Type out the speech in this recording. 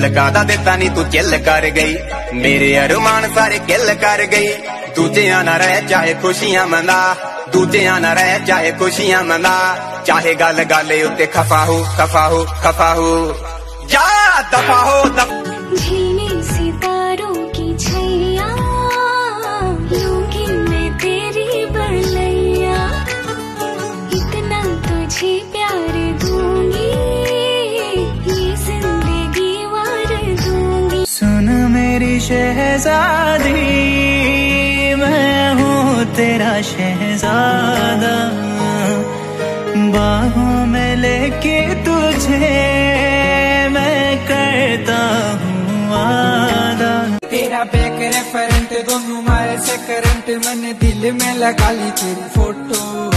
तिलका दा दिता नी तू चिल कर गई, मेरे अरमान सारे किल कर गई। दूजियां ना रह चाहे खुशियां मना, दूजियां ना रह चाहे खुशियां मना, चाहे गल गल उत्ते खफा हो खफा हो खफा हो, जा दफा हो झीने सितारों की छैया लूंगी मैं तेरी बलैया, इतना तुझे प्यार दूंगी ये जिंदगी वार दूंगी। सुन मेरी शहजादी मैं हूँ तेरा शहजादा, बाहों में लेके तुझे मैं करता हूँ वादा। तेरा बैक रेफरेंट दोनों मारे से करंट, मैंने दिल में लगा ली तेरी फोटो।